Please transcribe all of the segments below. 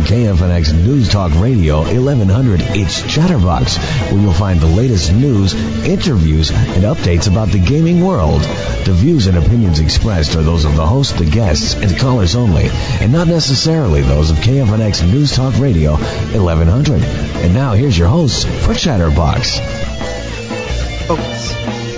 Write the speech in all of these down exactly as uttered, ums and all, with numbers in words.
K F N X News Talk Radio eleven hundred, it's Chatterbox, where you'll find the latest news, interviews, and updates about the gaming world. The views and opinions expressed are those of the host, the guests, and callers only, and not necessarily those of K F N X News Talk Radio eleven hundred. And now here's your host for Chatterbox. Folks.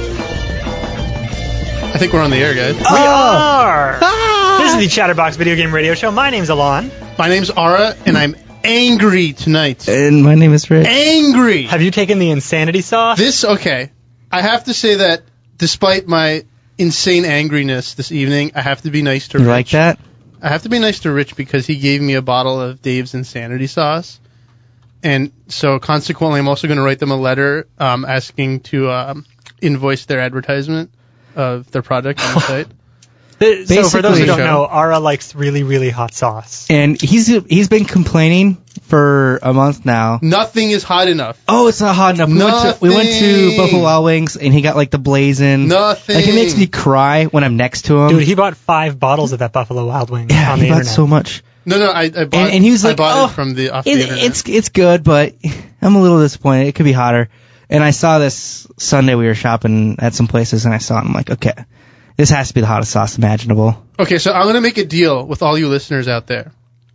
I think we're on the air, guys. We are! Ah! This is the Chatterbox Video Game Radio Show. My name's Alon. My name's Ara, and I'm angry tonight. And my name is Rich. Angry! Have you taken the insanity sauce? This, okay. I have to say that despite my insane angriness this evening, I have to be nice to you Rich. You like that? I have to be nice to Rich because he gave me a bottle of Dave's Insanity Sauce. And so, consequently, I'm also going to write them a letter um, asking to um, invoice their advertisement of their product on the site. The, so, for those who don't know, Ara likes really, really hot sauce. And he's he's been complaining for a month now. Nothing is hot enough. Oh, it's not hot enough. We went, to, we went to Buffalo Wild Wings, and he got, like, the blazing. Nothing. Like, it makes me cry when I'm next to him. Dude, he bought five bottles of that Buffalo Wild Wings yeah, on the he internet. bought so much. No, no, I, I bought, and, and he was like, I bought oh, it from the, off it, the internet. It's, it's good, but I'm a little disappointed. It could be hotter. And I saw this Sunday, we were shopping at some places, and I saw it, and I'm like, okay, this has to be the hottest sauce imaginable. Okay, so I'm going to make a deal with all you listeners out there.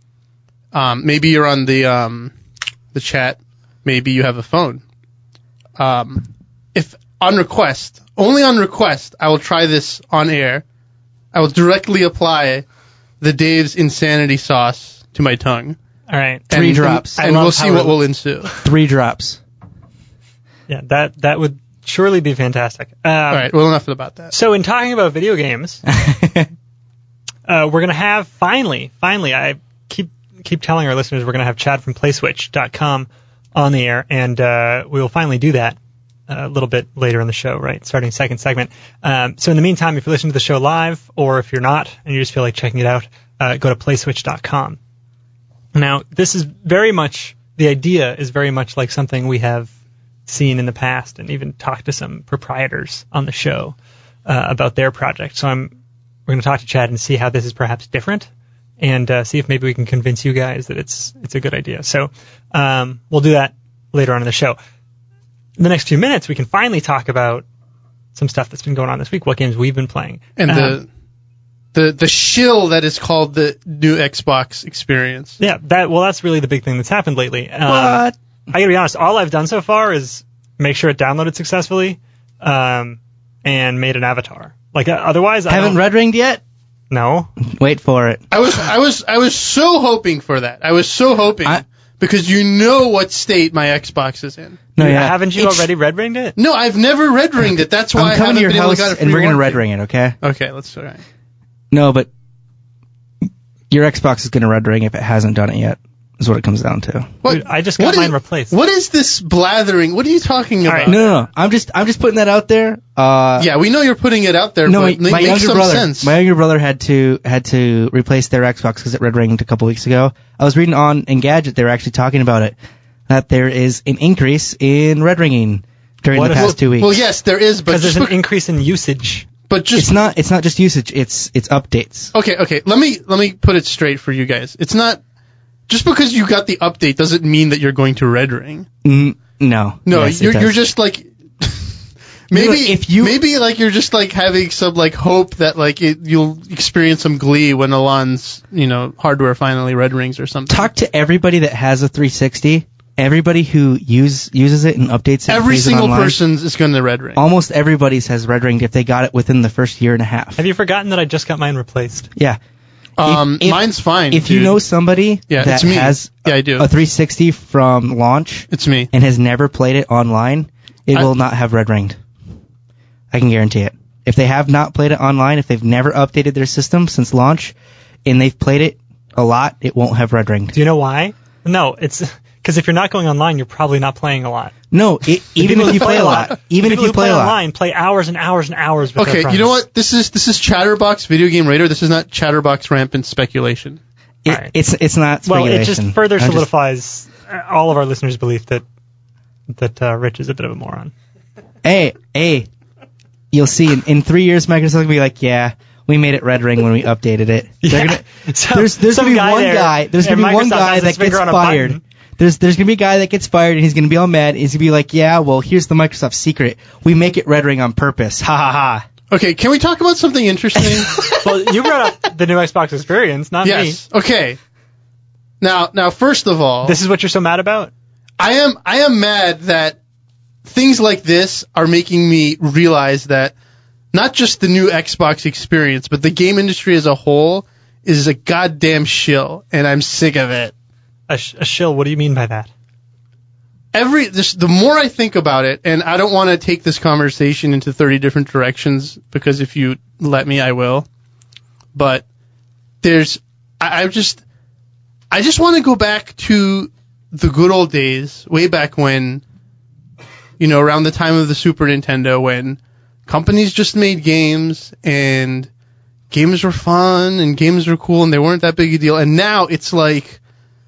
Um, maybe you're on the um, the chat. Maybe you have a phone. Um, if on request, only on request, I will try this on air. I will directly apply the Dave's Insanity Sauce to my tongue. All right. Three and, drops. And, and we'll see what will ensue. Three drops. Yeah, that that would surely be fantastic. Um, all right, well, enough about that. So in talking about video games, uh, we're going to have, finally, finally, I keep keep telling our listeners we're going to have Chad from play switch dot com on the air, and uh, we will finally do that a little bit later in the show, right, starting second segment. Um, so in the meantime, if you listen to the show live, or if you're not, and you just feel like checking it out, uh, go to play switch dot com. Now, this is very much, the idea is very much like something we have seen in the past, and even talked to some proprietors on the show uh, about their project. So I'm we're going to talk to Chad and see how this is perhaps different, and uh, see if maybe we can convince you guys that it's it's a good idea. So um, we'll do that later on in the show. In the next few minutes, we can finally talk about some stuff that's been going on this week, what games we've been playing. And um, the the the shill that is called the new Xbox experience. Yeah, that well, that's really the big thing that's happened lately. Um, What? I gotta be honest, all I've done so far is make sure it downloaded successfully, um, and made an avatar. Like, uh, otherwise, I Haven't don't... red ringed yet? No. Wait for it. I was I was I was so hoping for that. I was so hoping I, because you know what state my Xbox is in. No, yeah. Haven't you It's, already red ringed it? No, I've never red ringed it. That's why I'm I coming haven't to your been able house to get a free and we're gonna warranty. red ring it, okay? Okay, let's do it. No, but your Xbox is gonna red ring if it hasn't done it yet. Is what it comes down to. What, Dude, I just got what mine is, replaced. What is this blathering? What are you talking All about? right. No, no, no. I'm just, I'm just putting that out there. Uh, Yeah, we know you're putting it out there, no, but my, it my makes younger some brother, sense. my younger brother had to, had to replace their Xbox because it red ringed a couple weeks ago. I was reading on Engadget, they were actually talking about it, that there is an increase in red ringing during What the if- past two weeks. Well, yes, there is, but Because there's just an increase in usage. but just It's not, it's not just usage, it's, it's updates. okay, okay. Let me let me put it straight for you guys. It's not just because you got the update doesn't mean that you're going to red ring. Mm, no. No, Yes, it you're does. you're just like maybe know, if you- maybe like you're just like having some like hope that like it, you'll experience some glee when Alon's you know hardware finally red rings or something. Talk to everybody that has a three sixty. Everybody who use uses it and updates it. and Every plays it single online, person's is going to red ring. Almost everybody's has red ringed if they got it within the first year and a half. Have you forgotten that I just got mine replaced? Yeah. Um, if- mine's fine. If you dude. know somebody Yeah, that it's me. has Yeah, I do. a three sixty from launch It's me. and has never played it online, it I- will not have red ringed. I can guarantee it. If they have not played it online, if they've never updated their system since launch, and they've played it a lot, it won't have red ringed. Do you know why? No, it's because if you're not going online, you're probably not playing a lot. No, it, even People if who you play a lot, even if people you who play a lot. online, play hours and hours and hours with their Okay, friends. you know what? This is this is Chatterbox Video Game Radar. This is not Chatterbox Rampant Speculation. It, Right. It's it's not Well, speculation. it just further I'm just- solidifies uh all of our listeners' belief that that uh, Rich is a bit of a moron. hey, hey, you'll see in, in three years Microsoft will be like, yeah, we made it red ring when we updated it. They're Yeah. Gonna, So- there's there's some gonna be guy one there guy. There's at gonna be one Microsoft guy has his that gets finger on a fired. button. There's there's gonna be a guy that gets fired and he's gonna be all mad. He's gonna be like, yeah, well, here's the Microsoft secret. We make it red ring on purpose. Ha ha ha. Okay, can we talk about something interesting? Well, you brought up the new Xbox experience, not Yes. Okay. Now, now, first of all, me. This is what you're so mad about? I am I am mad that things like this are making me realize that not just the new Xbox experience, but the game industry as a whole is a goddamn shill, and I'm sick of it. A, sh- a shill, what do you mean by that? Every this, the more I think about it, and I don't want to take this conversation into thirty different directions, because if you let me, I will. But there's, I, I just, I just want to go back to the good old days, way back when, you know, around the time of the Super Nintendo, when companies just made games and games were fun and games were cool and they weren't that big a deal. And now it's like,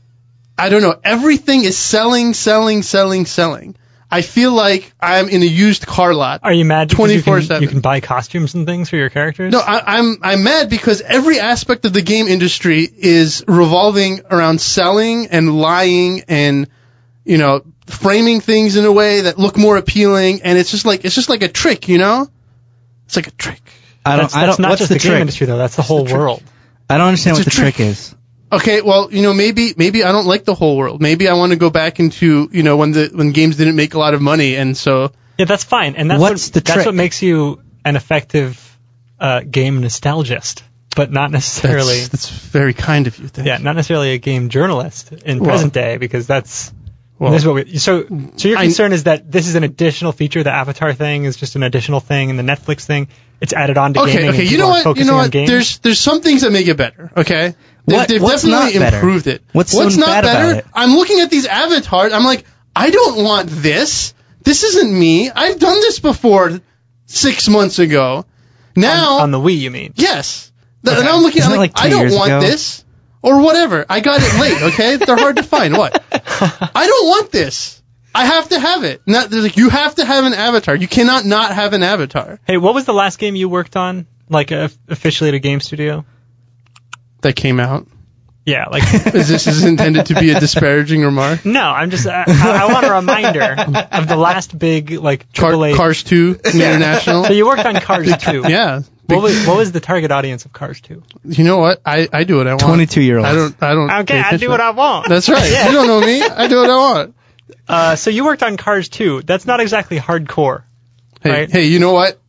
I don't know, everything is selling, selling, selling, selling. I feel like I'm in a used car lot. Are you mad because you twenty-four can, seven. you can buy costumes and things for your characters? No, I, I'm I'm mad because every aspect of the game industry is revolving around selling and lying and, you know, framing things in a way that look more appealing, and it's just like it's just like a trick, you know? It's like a trick. I don't. That's, I that's don't. not What's just the, the, trick? game industry, though. That's the whole the trick. world. I don't understand It's what a the trick. trick. is. Okay, well, you know, maybe maybe I don't like the whole world. Maybe I want to go back into, you know, when the when games didn't make a lot of money, and so Yeah, that's fine. And that's What's what, the that's trick? what makes you an effective uh, game nostalgist, but not necessarily. that's, that's very kind of you. Thank Yeah, you. not necessarily a game journalist in Well- present day, because that's Well, this is what we, so so your I- concern is that this is an additional feature. The Avatar thing is just an additional thing, and the Netflix thing, it's added on to Okay, gaming. okay, and you people know aren't what? You focusing know on what? games. There's there's some things that make it better. Okay, They've, What- they've what's definitely not better? improved it. What's so not bad about better? it? I'm looking at these avatars. I'm like, I don't want this. This isn't me. I've done this before six months ago. Now, on, on the Wii, you mean? yes. The- Okay. And I'm looking. Isn't I'm it like, like two I don't years want ago? this or whatever. I got it late. Okay, they're hard to find. What? I don't want this. I have to have it. Not, there's like, you have to have an avatar. You cannot not have an avatar. Hey, what was the last game you worked on, like uh, officially at a game studio? That came out. Yeah, like Is this is intended to be a disparaging remark? no, I'm just I, I, I want a reminder of the last big like Car, triple A. Cars two International. So you worked on Cars two. Yeah. What was, what was the target audience of Cars two? You know what? I, I do what I want. Twenty-two year olds. I don't. I don't. Okay, pay I do attention. what I want. That's right. Yeah. You don't know me. I do what I want. Uh, so you worked on Cars two. That's not exactly hardcore. Hey, Right. hey. You know what?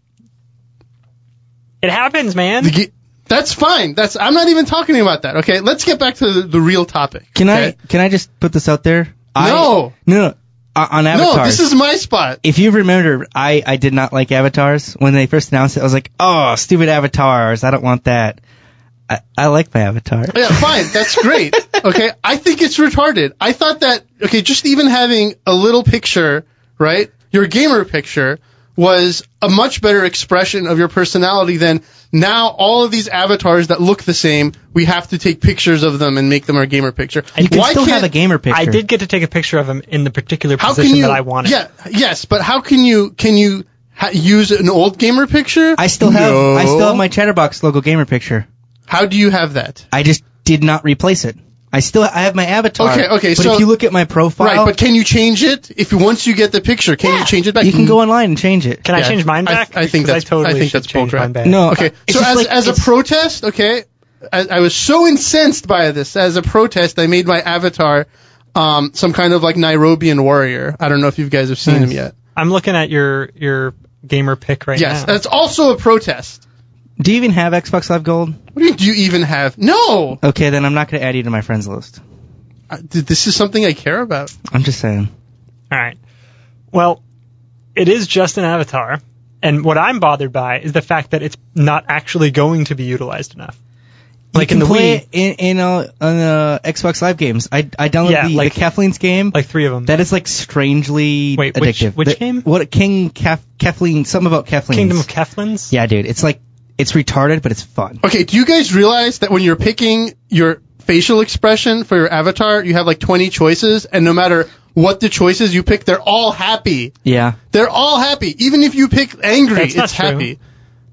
It happens, man. The ge- That's fine. That's. I'm not even talking about that. Okay. Let's get back to the, the real topic. Can okay? I can I just put this out there? I, No. no, no. Uh, on Avatar. No. This is my spot. If you remember, I, I did not like avatars. When they first announced it, I was like, oh, stupid avatars. I don't want that. I, I like my avatar. Yeah, fine. That's great. Okay. I think it's retarded. I thought that, okay, just even having a little picture, right? Your gamer picture was a much better expression of your personality than now all of these avatars that look the same, we have to take pictures of them and make them our gamer picture. You can Why still have can't- a gamer picture. I did get to take a picture of him in the particular How position can you, that I wanted. yeah, yes, but how can you, can you ha- use an old gamer picture? I still have No. I still have my Chatterbox logo gamer picture. How do you have that? I just did not replace it. I still I have my avatar. Okay, okay, But so- if you look at my profile, Right, but can you change it? If you, once you get the picture, can you change it back? you can go online and change it. Can I Yeah, change mine I- back? I think Because that's- I totally I think should that's change bullcrap. mine back. No, Okay, it's so just as, like- as a it's- protest, okay, I, I was so incensed by this. As a protest, I made my avatar um, some kind of like Nairobian warrior. I don't know if you guys have seen Nice. him yet. I'm looking at your your gamer pick right Yes, now. that's also a protest. Do you even have Xbox Live Gold? What do you, do you even have? No! Okay, then I'm not going to add you to my friends list. Uh, th- This is something I care about. I'm just saying. All right. Well, it is just an avatar, and what I'm bothered by is the fact that it's not actually going to be utilized enough. Like you in can the play Wii, it in in uh, on uh, Xbox Live games. I I downloaded Yeah, the, like- the Kathleen's game. like three of them. That is like strangely Wait, which- addictive. which The- game? What King Kaf, Kathleen? Something about Kathleen's. Kingdom of Keflins? Yeah, dude. It's like it's retarded, but it's fun. Okay, do you guys realize that when you're picking your facial expression for your avatar, you have like twenty choices, and no matter what the choices you pick, they're all happy. Yeah. They're all happy. Even if you pick angry, That's not it's true. happy.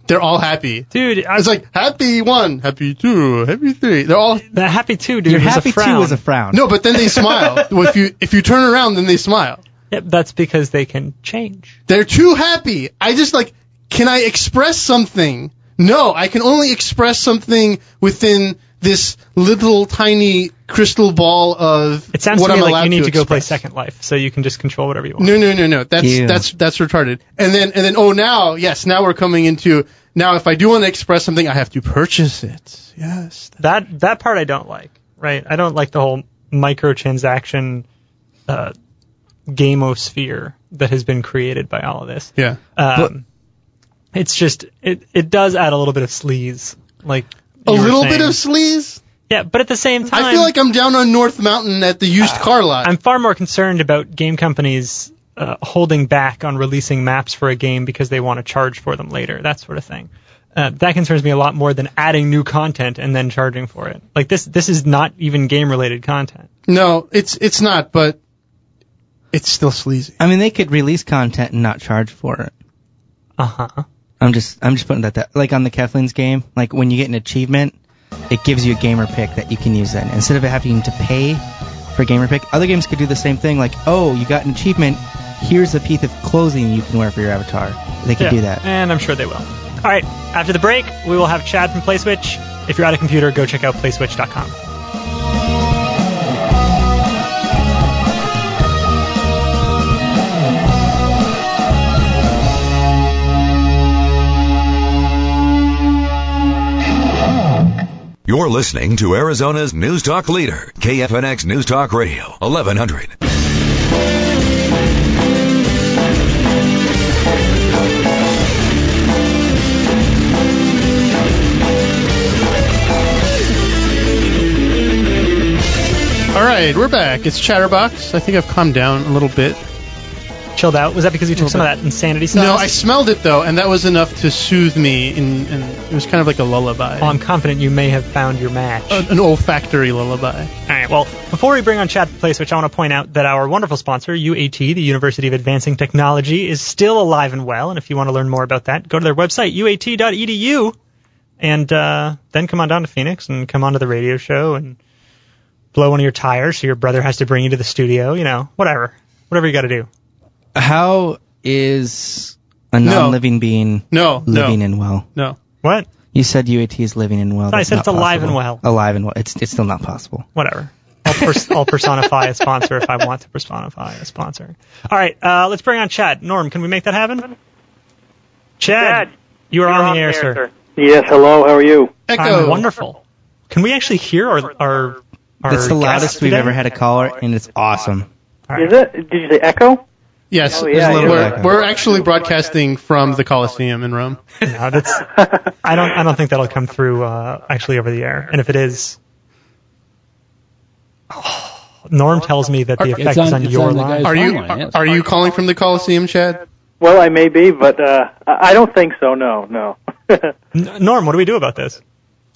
they're all happy. Dude, I, It's like happy one, happy two, happy three. They're all the happy two, dude, Your was happy a frown. two is a frown. no, but then they smile. Well, if you if you turn around, then they smile. Yep, that's because they can change. They're too happy. I just like, can I express something? No, I can only express something within this little tiny crystal ball of It sounds what to me I'm like allowed you need to, go play express. Second Life, so you can just control whatever you want. No, no, no, no. That's Ew. that's that's retarded. And then and then oh now yes now we're coming into now if I do want to express something I have to purchase it. Yes. That that part I don't like, right? I don't like the whole microtransaction uh, gamosphere that has been created by all of this. Yeah. Um, it's just it it does add a little bit of sleaze, like A you were little saying. bit of sleaze. Yeah, but at the same time, I feel like I'm down on North Mountain at the used car lot. I'm far more concerned about game companies uh, holding back on releasing maps for a game because they want to charge for them later, that sort of thing. Uh, that concerns me a lot more than adding new content and then charging for it. Like this, this is not even game-related content. No, it's it's not, but it's still sleazy. I mean, they could release content and not charge for it. Uh huh. I'm just, I'm just putting that, that, like on the Kathleen's game, like when you get an achievement, it gives you a gamer pick that you can use then. Instead of having to pay for a gamer pick, other games could do the same thing, like, oh, you got an achievement, here's a piece of clothing you can wear for your avatar. They could Yeah, do that. and I'm sure they will. All right, after the break, we will have Chad from PlaySwitch. If you're at a computer, go check out PlaySwitch dot com. You're listening to Arizona's News Talk leader, K F N X News Talk Radio, eleven hundred. All right, we're back. It's Chatterbox. I think I've calmed down a little bit. Chilled out. Was that because you took some of that insanity sauce? No, I smelled it though, and that was enough to soothe me. In, in it was kind of like a lullaby, Well, I'm confident you may have found your match. A- an olfactory lullaby. All right, well, before we bring on Chad from PlaySwitch, I want to point out that our wonderful sponsor, U A T, the University of Advancing Technology, is still alive and well, and if you want to learn more about that, go to their website, U A T dot E D U, and uh, then come on down to Phoenix and come onto the radio show and blow one of your tires so your brother has to bring you to the studio, you know, whatever. Whatever you got to do. How is a non-living being No, no. living in well? No. What? You said U A T is living in well. I That's said not it's alive and possible. well. Alive and well. It's it's still not possible. Whatever. I'll, pers- I'll personify a sponsor if I want to personify a sponsor. All right, uh, let's bring on Chad. Norm, can we make that happen? Chad, you are on the air, sir. Yes, hello, how are you? Echo. I'm wonderful. Can we actually hear our our, our It's the guest loudest we've today? ever had a caller, and it's awesome. All right. Is it? Did you say echo? Yes, Oh, there's yeah, a little- yeah. we're, we're actually broadcasting from the Coliseum in Rome. No, that's. I don't. I don't think that'll come through uh, actually over the air. And if it is, oh, Norm tells me that the It's effect on- is on it's your on the line. guy's Are you phone line, yes. are you calling from the Coliseum, Chad? Well, I may be, but uh, I I don't think so, no, no. N- Norm, what do we do about this?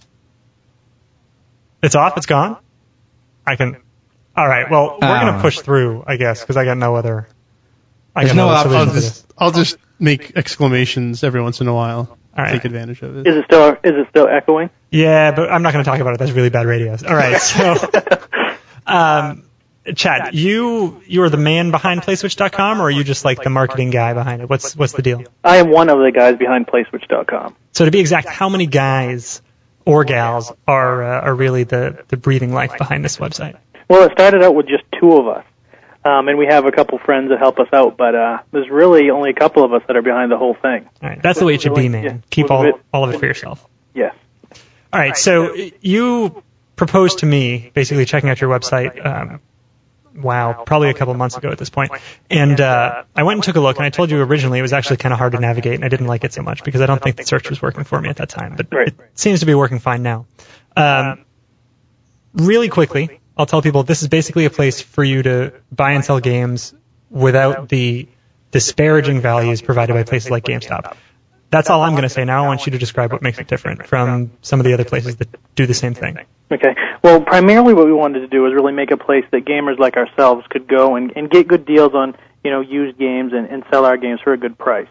It's off. It's gone. I can. All right. Well, we're Oh. gonna push through, I guess, because I got no other. I There's got no other option. I'll solution to this. just I'll just make exclamations every once in a while. All right. Take advantage of it. Is it still, is it still echoing? Yeah, but I'm not going to talk about it. That's really bad radio. All right. So, um, Chad, you you are the man behind PlaySwitch dot com, or are you just like the marketing guy behind it? What's what's the deal? I am one of the guys behind PlaySwitch dot com. So to be exact, how many guys or gals are uh, are really the the breathing life behind this website? Well, it started out with just two of us, um, and we have a couple friends that help us out, but uh, there's really only a couple of us that are behind the whole thing. All right, that's the way it should be, man. Keep all all of it for yourself. Yes. All right, so you proposed to me basically checking out your website. Um, wow, probably a couple months ago at this point, and uh, I went and took a look. And I told you originally it was actually kind of hard to navigate, and I didn't like it so much because I don't think the search was working for me at that time. But Right. it seems to be working fine now. Um, really quickly, I'll tell people this is basically a place for you to buy and sell games without the disparaging values provided by places like GameStop. That's all I'm going to say. Now I want you to describe what makes it different from some of the other places that do the same thing. Okay. Well, primarily what we wanted to do was really make a place that gamers like ourselves could go and, and get good deals on, you know, used games and, and sell our games for a good price.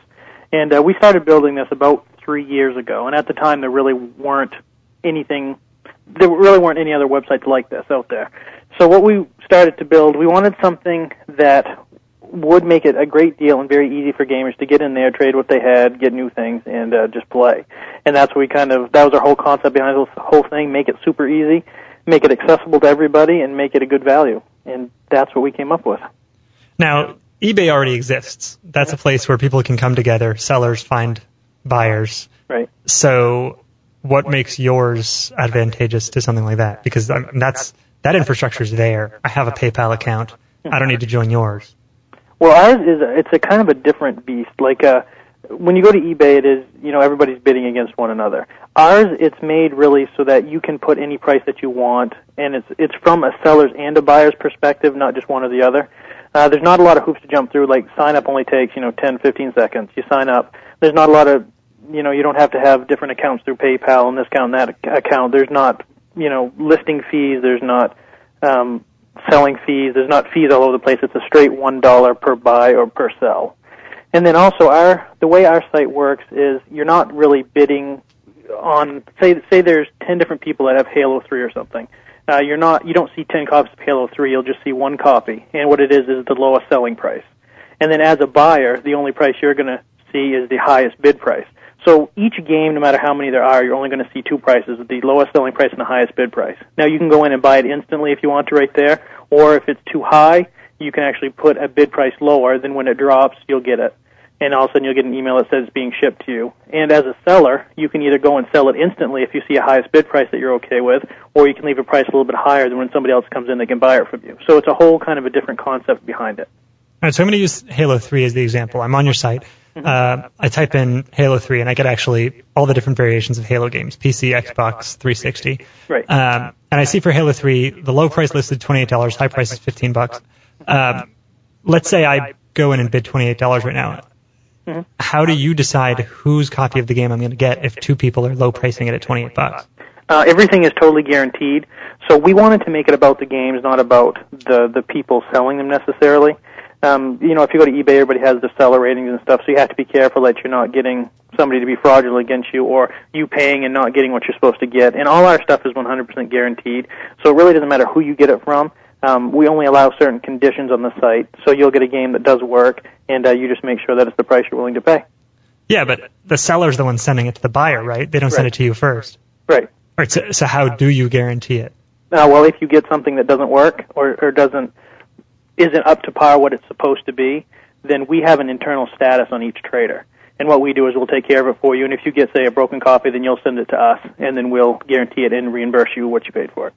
And uh, we started building this about three years ago, and at the time there really weren't anything, there really weren't any other websites like this out there. So what we started to build, we wanted something that would make it a great deal and very easy for gamers to get in there, trade what they had, get new things, and uh, just play. And that's what we kind of, that was our whole concept behind this whole thing, make it super easy, make it accessible to everybody, and make it a good value. And that's what we came up with. Now, eBay already exists. That's a place where people can come together, sellers find buyers. Right. So what makes yours advantageous to something like that? Because I mean, that's that infrastructure is there. I have a PayPal account. I don't need to join yours. Well, ours is a, it's a kind of a different beast. Like uh, when you go to eBay, it is, you know, everybody's bidding against one another. Ours, it's made really so that you can put any price that you want, and it's it's from a seller's and a buyer's perspective, not just one or the other. Uh, there's not a lot of hoops to jump through. Like sign up only takes, you know, ten, fifteen seconds. You sign up. There's not a lot of, you know, you don't have to have different accounts through PayPal and this account and that account. There's not, you know, listing fees. There's not um, selling fees. There's not fees all over the place. It's a straight one dollar per buy or per sell. And then also our the way our site works is you're not really bidding on, say say there's ten different people that have Halo three or something. Uh, you're not you don't see ten copies of Halo three. You'll just see one copy, and what it is is the lowest selling price. And then as a buyer, the only price you're going to see is the highest bid price. So each game, no matter how many there are, you're only going to see two prices, the lowest selling price and the highest bid price. Now, you can go in and buy it instantly if you want to right there, or if it's too high, you can actually put a bid price lower, then when it drops, you'll get it. And all of a sudden, you'll get an email that says it's being shipped to you. And as a seller, you can either go and sell it instantly if you see a highest bid price that you're okay with, or you can leave a price a little bit higher than when somebody else comes in, they can buy it from you. So it's a whole kind of a different concept behind it. All right, so I'm going to use Halo three as the example. I'm on your site. Uh, I type in Halo three, and I get actually all the different variations of Halo games, P C, Xbox, three sixty. Right. Um, and I see for Halo three, the low price listed twenty-eight dollars, high price is fifteen bucks. Um, let's say I go in and bid twenty-eight dollars right now. Mm-hmm. How do you decide whose copy of the game I'm going to get if two people are low pricing it at twenty-eight bucks? Uh, everything is totally guaranteed. So we wanted to make it about the games, not about the, the people selling them necessarily. Um, you know, if you go to eBay, everybody has the seller ratings and stuff, so you have to be careful that you're not getting somebody to be fraudulent against you, or you paying and not getting what you're supposed to get. And all our stuff is one hundred percent guaranteed, so it really doesn't matter who you get it from. Um, we only allow certain conditions on the site, so you'll get a game that does work, and uh, you just make sure that it's the price you're willing to pay. Yeah, but the seller's the one sending it to the buyer, right? They don't right. send it to you first. Right. All right. So, so how do you guarantee it? Uh, well, if you get something that doesn't work or, or doesn't isn't up to par what it's supposed to be, then we have an internal status on each trader. And what we do is we'll take care of it for you. And if you get, say, a broken copy, then you'll send it to us, and then we'll guarantee it and reimburse you what you paid for it.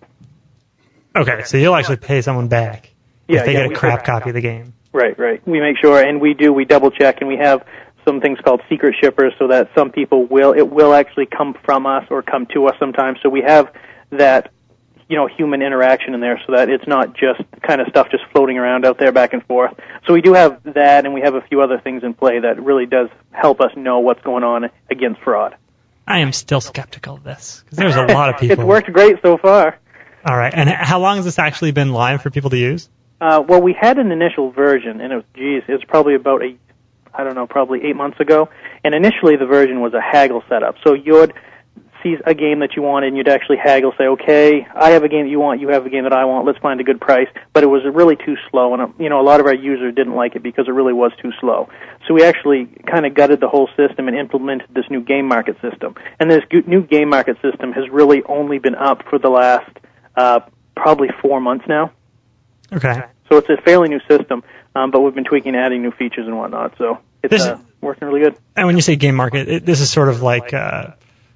Okay, so you'll actually pay someone back yeah, if they yeah, get a crap copy of the game. Right, right. We make sure, and we do, we double check, and we have some things called secret shippers so that some people will, it will actually come from us or come to us sometimes. So we have that, you know, human interaction in there so that it's not just kind of stuff just floating around out there back and forth. So we do have that, and we have a few other things in play that really does help us know what's going on against fraud. I am still skeptical of this, because there's a lot of people. It's worked great so far. All right, and how long has this actually been live for people to use? Uh, well, we had an initial version, and it was, geez, it was probably about a, I don't know, probably eight months ago. And initially the version was a haggle setup. So you'd see a game that you wanted, and you'd actually haggle, say, okay, I have a game that you want, you have a game that I want, let's find a good price. But it was really too slow, and, you know, a lot of our users didn't like it because it really was too slow. So we actually kind of gutted the whole system and implemented this new game market system. And this new game market system has really only been up for the last uh, probably four months now. Okay. So it's a fairly new system, um, but we've been tweaking, adding new features and whatnot. So it's this, uh, working really good. And when you say game market, it, this is sort of like uh,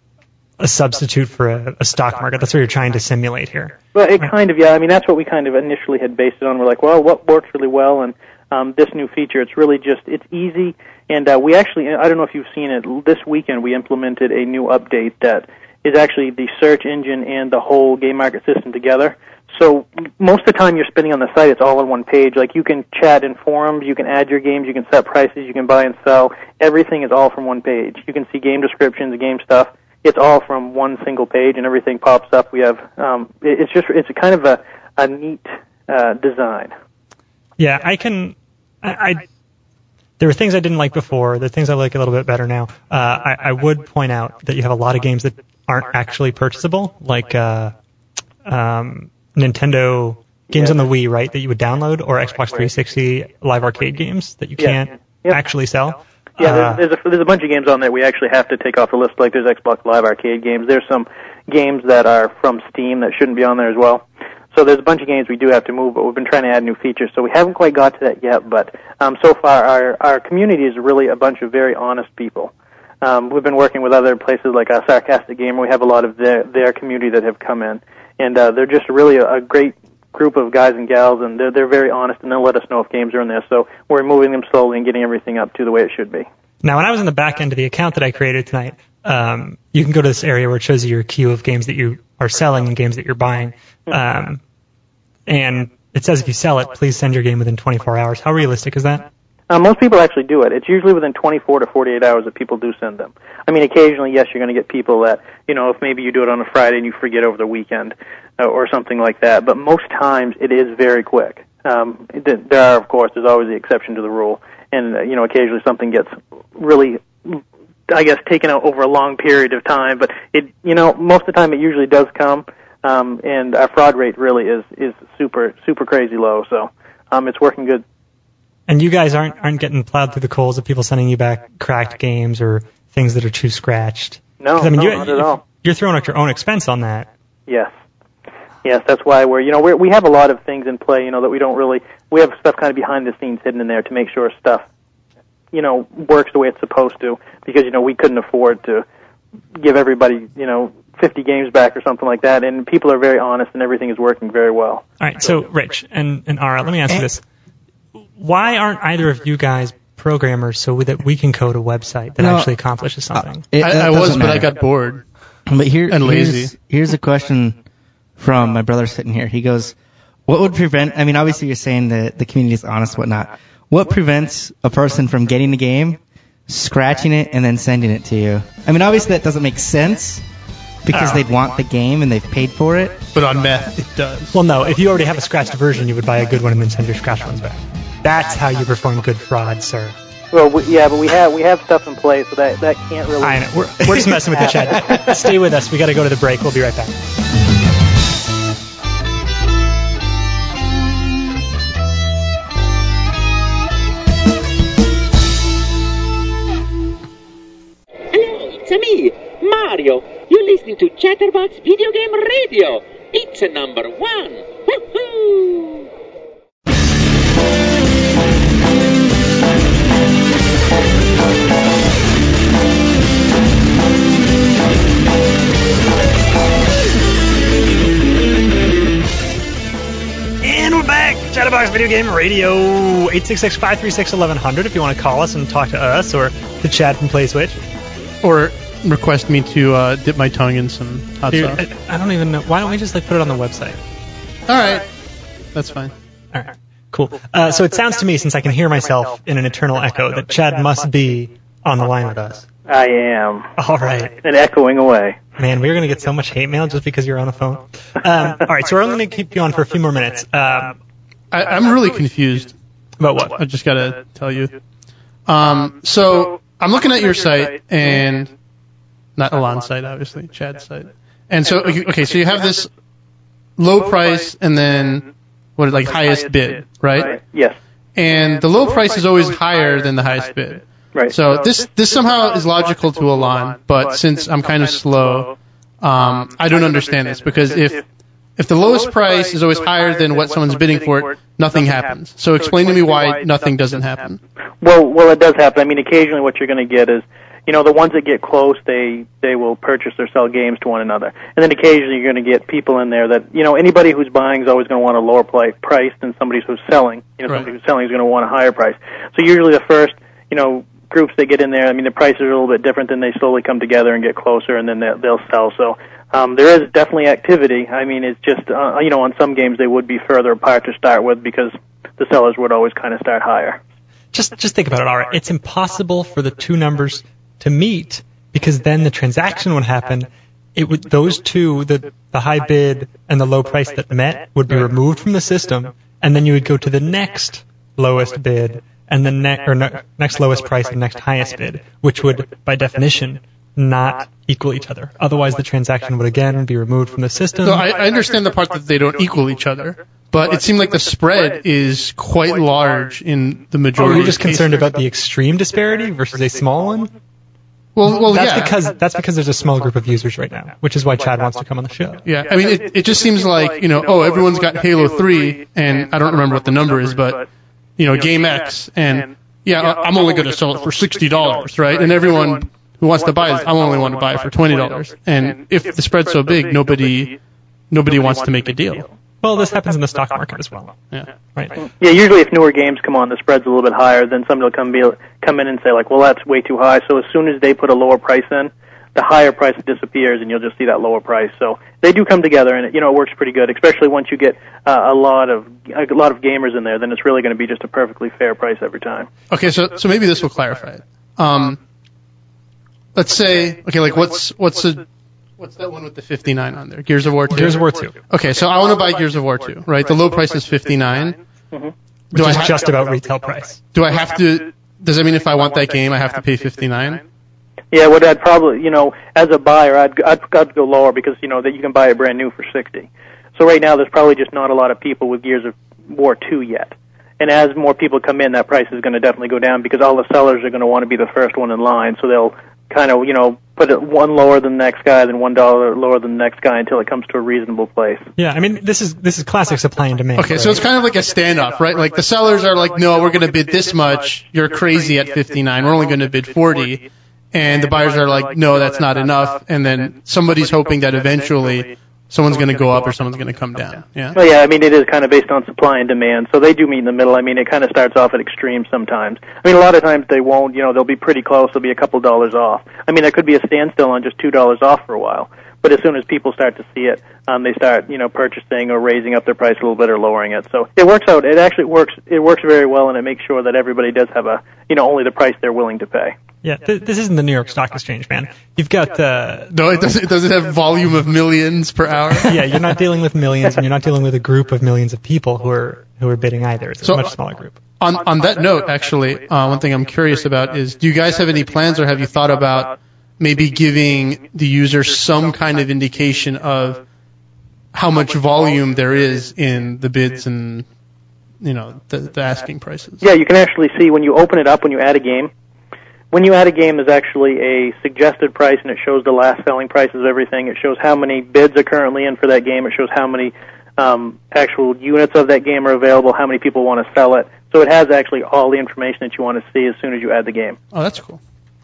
a substitute for a, a stock market. That's what you're trying to simulate here. Well, it kind of, yeah. I mean, that's what we kind of initially had based it on. We're like, well, what works really well? And um, this new feature, it's really just, it's easy. And uh, we actually, I don't know if you've seen it, this weekend we implemented a new update that is actually the search engine and the whole game market system together. So most of the time you're spending on the site, it's all on one page. Like you can chat in forums, you can add your games, you can set prices, you can buy and sell. Everything is all from one page. You can see game descriptions, game stuff. It's all from one single page, and everything pops up. We have, um, it's just, it's a kind of a, a neat uh, design. Yeah, I can, I, I, there were things I didn't like before. There are things I like a little bit better now. Uh, I, I would point out that you have a lot of games that aren't actually purchasable, like uh, um, Nintendo games Yeah. on the Wii, right, that you would download, or Xbox three sixty live arcade games that you Yeah. can't Yep. actually sell. Yeah, Uh, there's, there's, a, there's a bunch of games on there we actually have to take off the list. Like there's Xbox Live Arcade games. There's some games that are from Steam that shouldn't be on there as well. So there's a bunch of games we do have to move, but we've been trying to add new features. So we haven't quite got to that yet. But um, so far, our our community is really a bunch of very honest people. Um, we've been working with other places like uh, Sarcastic Gamer. We have a lot of their their community that have come in, and uh, they're just really a, a great group of guys and gals, and they're they're very honest, and they'll let us know if games are in there. So we're moving them slowly and getting everything up to the way it should be. Now, when I was in the back end of the account that I created tonight, um, you can go to this area where it shows you your queue of games that you are selling and games that you're buying. Um, and it says if you sell it, please send your game within twenty-four hours. How realistic is that? Uh, most people actually do it. It's usually within twenty-four to forty-eight hours that people do send them. I mean, occasionally, yes, you're going to get people that, you know, if maybe you do it on a Friday and you forget over the weekend uh, or something like that. But most times it is very quick. Um, it, there are, of course, there's always the exception to the rule. And, uh, you know, occasionally something gets really, I guess, taken out over a long period of time. But, it, you know, most of the time it usually does come. Um, and our fraud rate really is, is super, super crazy low. So um, it's working good. And you guys aren't aren't getting plowed through the coals of people sending you back cracked games or things that are too scratched. No, 'Cause, I mean, no, you, not at all. You're throwing out your own expense on that. Yes. Yes, that's why we're, you know, we're, we have a lot of things in play, you know, that we don't really, we have stuff kind of behind the scenes hidden in there to make sure stuff, you know, works the way it's supposed to, because, you know, we couldn't afford to give everybody, you know, fifty games back or something like that, and people are very honest and everything is working very well. All right, so Rich and, and Ara, let me ask you this. Why aren't either of you guys programmers so that we can code a website that No, actually accomplishes something? It- I, that I was, doesn't but I matter. got bored. But here, and here's, lazy. here's a question from my brother sitting here. He goes, what would prevent, I mean, obviously you're saying that the community is honest, whatnot. What prevents a person from getting the game, scratching it, and then sending it to you? I mean, obviously that doesn't make sense because they'd want the game and they've paid for it. But on meth, it does. Well, no, if you already have a scratched version, you would buy a good one and then send your scratched ones back. That's how you perform good fraud, sir. Well, we, yeah, but we have, we have stuff in place, so that, that can't really... I know. We're, we're just messing with the chat. Stay with us. We got to go to the break. We'll be right back. Hello, it's me, Mario. You're listening to Chatterbox Video Game Radio. It's a number one. Woohoo! And we're back. Chatterbox Video Game Radio. eight six six, five three six, eleven hundred if you want to call us and talk to us or to Chad from PlaySwitch. Or request me to uh, dip my tongue in some hot Dude, sauce. I, I don't even know. Why don't we just like put it on the website? All right. That's fine. All right. Cool. Uh, so it sounds to me, since I can hear myself in an eternal echo, that Chad must be on the line with us. I am. All right. And echoing away. Man, we're going to get so much hate mail just because you're on the phone. Um, all right, so we're only going to keep you on for a few more minutes. Um, I, I'm really confused. about what? I just got to tell you. Um, so I'm looking at your site, and not Alon's site, obviously, Chad's site. And so, okay, so you have this low price and then, what, like highest bid, right? Yes. And the low price is always higher than the highest bid. Right. So this this somehow is logical to Alon, but since I'm kind of slow, um, I don't understand this, because if if the lowest price is always higher than what someone's bidding for it, nothing happens. So explain to me why nothing doesn't happen. Well, well, it does happen. I mean, occasionally what you're going to get is, you know, the ones that get close, they they will purchase or sell games to one another. And then occasionally you're going to get people in there that, you know, anybody who's buying is always going to want a lower pli- price than somebody who's selling. You know, Right. somebody who's selling is going to want a higher price. So usually the first, you know, groups that get in there, I mean, the prices are a little bit different, then they slowly come together and get closer, and then they'll, they'll sell. So um, there is definitely activity. I mean, it's just, uh, you know, on some games they would be further apart to start with because the sellers would always kind of start higher. Just just think about it, all right. It's impossible for the two numbers to meet, because then the transaction would happen. It would those two, the the high bid and the low price that met, would be removed from the system, and then you would go to the next lowest bid, and the ne- or ne- next lowest price and next highest bid, which would, by definition, not equal each other. Otherwise, the transaction would again be removed from the system. So I, I understand the part that they don't equal each other, but it seemed like the spread is quite large in the Oh, majority. you're just of cases. concerned about the extreme disparity versus a small one? Well, well, That's yeah. because that's because there's a small group of users right now, which is why Chad wants to come on the show. Yeah, I mean, it, it just seems like, you know, oh, everyone's got Halo three, and I don't remember what the number is, but, you know, Game X, and, yeah, I'm only going to sell it for sixty dollars, right? And everyone who wants to buy it, I only want to buy it for twenty dollars. And if the spread's so big, nobody nobody wants to make a deal. Well, this happens in the stock market as well, Yeah. right? Yeah, usually if newer games come on, the spread's a little bit higher. Then somebody will come be come in and say like, well, that's way too high. So as soon as they put a lower price in, the higher price disappears, and you'll just see that lower price. So they do come together, and it, you know, it works pretty good. Especially once you get uh, a lot of a lot of gamers in there, then it's really going to be just a perfectly fair price every time. Okay, so so maybe this will clarify it. Um, let's say, okay, like what's what's a what's that one with the fifty-nine on there? Gears of War two. Gears of War two, Okay, so I want to buy Gears of War two, right? The low price is fifty-nine. Mm-hmm. which Do I is ha- just about retail price. Do I have to? Does that mean if I want that game, I have to pay fifty-nine? Yeah, what I'd probably, you know, as a buyer, I'd I'd, I'd go lower because you know that you can buy it brand new for sixty. So right now, there's probably just not a lot of people with Gears of War two yet. And as more people come in, that price is going to definitely go down because all the sellers are going to want to be the first one in line. So they'll kind of, you know, put it one lower than the next guy, then one dollar lower than the next guy until it comes to a reasonable place. Yeah, I mean, this is this is classic supply and demand. Okay, so it's kind of like a standoff, right? Like the sellers are like, no, we're going to bid this much. You're crazy at fifty-nine. We're only going to bid forty. And the buyers are like, no, that's not enough. And then somebody's hoping that eventually someone's going to go up or someone's going to come down. Yeah. Well, yeah, I mean, it is kind of based on supply and demand, so they do meet in the middle. I mean, it kind of starts off at extremes sometimes. I mean, a lot of times they won't, you know, they'll be pretty close. They'll be a couple dollars off. I mean, there could be a standstill on just two dollars off for a while. But as soon as people start to see it, um, they start, you know, purchasing or raising up their price a little bit or lowering it. So it works out. It actually works. It works very well, and it makes sure that everybody does have a, you know, only the price they're willing to pay. Yeah, th- this isn't the New York Stock Exchange, man. You've got uh, No, it doesn't. It doesn't have volume of millions per hour. yeah, you're not dealing with millions, and you're not dealing with a group of millions of people who are who are bidding either. It's a So- much smaller group. On on that note, actually, uh, one thing I'm curious about is, do you guys have any plans, or have you thought about maybe giving the user some kind of indication of how much volume there is in the bids and, you know, the, the asking prices? Yeah, you can actually see when you open it up, when you add a game. When you add a game, there's actually a suggested price, and it shows the last selling prices of everything. It shows how many bids are currently in for that game. It shows how many um, actual units of that game are available, how many people want to sell it. So it has actually all the information that you want to see as soon as you add the game. Oh, that's cool.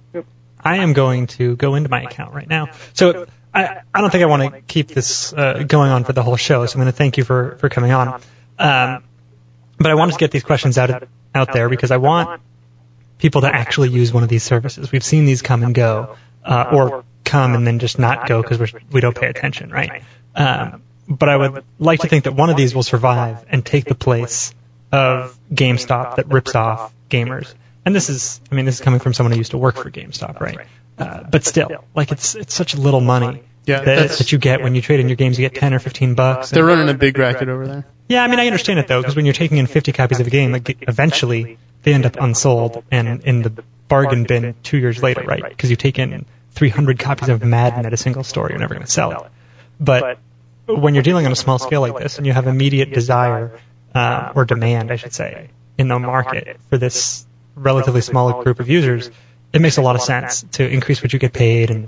I am going to go into my account right now. So I, I don't think I want to keep this uh, going on for the whole show, so I'm going to thank you for, for coming on. Um, but I wanted to get these questions out out there because I want people to actually use one of these services. We've seen these come and go, uh, or come and then just not go because we don't pay attention, right? Um, but I would like to think that one of these will survive and take the place of GameStop that rips off gamers. And this is, I mean, this is coming from someone who used to work for GameStop, right? Uh, but still, like it's it's such little money Yeah, that, that's- that you get when you trade in your games. You get ten or fifteen bucks. They're running a big racket over there. Yeah, I mean, I understand it though, because when you're taking in fifty copies of a game, like eventually they end up unsold and in the bargain bin two years later, right? Because you take in three hundred copies of Madden at a single store, you're never going to sell it. But when you're dealing on a small scale like this, and you have immediate desire uh, or demand, I should say, in the market for this relatively small group of users, it makes a lot of sense to increase what you get paid and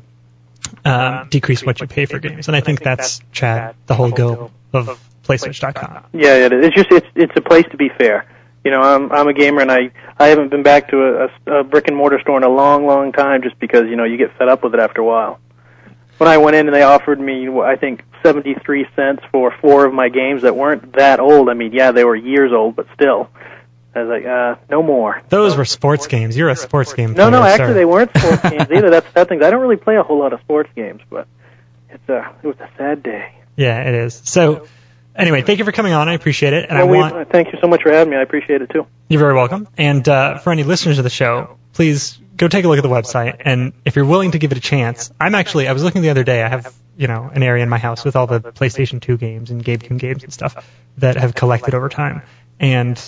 um, decrease what you pay for games. And I think that's, Chad, the whole goal of PlaySwitch dot com. Yeah, it is. It's just it's it's a place to be fair. You know, I'm I'm a gamer, and I I haven't been back to a, a, a brick and mortar store in a long, long time, just because you know you get fed up with it after a while. When I went in and they offered me, I think seventy-three cents for four of my games that weren't that old. I mean, yeah, they were years old, but still. I was like, uh, no more. Those were sports games. You're a sports game No, player, no, sir. actually they weren't sports games either. That's that thing. I don't really play a whole lot of sports games, but it's a it was a sad day. Yeah, it is. So, anyway, thank you for coming on. I appreciate it. And Well, I we, want thank you so much for having me. I appreciate it too. You're very welcome. And uh, for any listeners of the show, please go take a look at the website. And if you're willing to give it a chance, I'm actually, I was looking the other day, I have, you know, an area in my house with all the PlayStation two games and GameCube games and stuff that have collected over time. And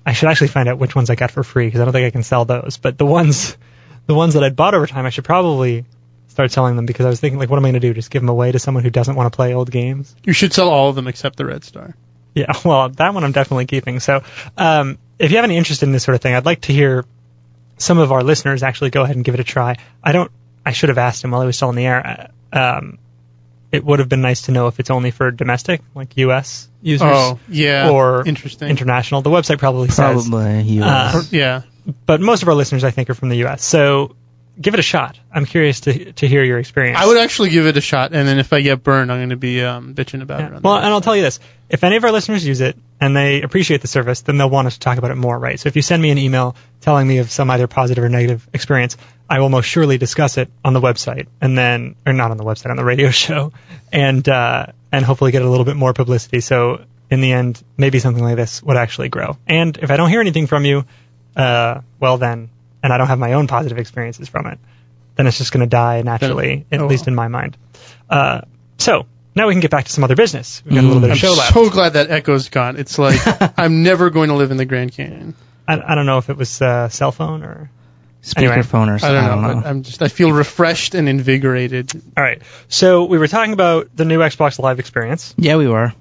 I should actually find out which ones I got for free because I don't think I can sell those. But the ones, the ones that I'd bought over time, I should probably start selling them because I was thinking, like, what am I going to do? Just give them away to someone who doesn't want to play old games? You should sell all of them except the Red Star. Yeah, well, that one I'm definitely keeping. So, um, if you have any interest in this sort of thing, I'd like to hear some of our listeners actually go ahead and give it a try. I don't. I should have asked him while he was still in the air. Um, it would have been nice to know if it's only for domestic, like U S users. Oh, yeah. Or Interesting. international. The website probably says. Probably U S. Uh, Yeah. But most of our listeners, I think, are from the U S. So give it a shot. I'm curious to to hear your experience. I would actually give it a shot, and then if I get burned, I'm going to be um, bitching about Yeah. it. On Well, the and I'll tell you this. If any of our listeners use it and they appreciate the service, then they'll want us to talk about it more, right? So if you send me an email telling me of some either positive or negative experience, I will most surely discuss it on the website, and then, or not on the website, on the radio show, and uh, and hopefully get a little bit more publicity. So in the end, maybe something like this would actually grow. And if I don't hear anything from you, uh, well then, and I don't have my own positive experiences from it, then it's just going to die naturally, Then- at oh, least well. in my mind. Uh, so now we can get back to some other business. We've got a little bit of I'm show left. so glad that echo's gone. It's like I'm never going to live in the Grand Canyon. I, I don't know if it was uh, cell phone or. Anyway, Speakerphone or I something. don't know, but I'm just I feel refreshed and invigorated. All right. So we were talking about the new Xbox Live experience, Yeah, we were.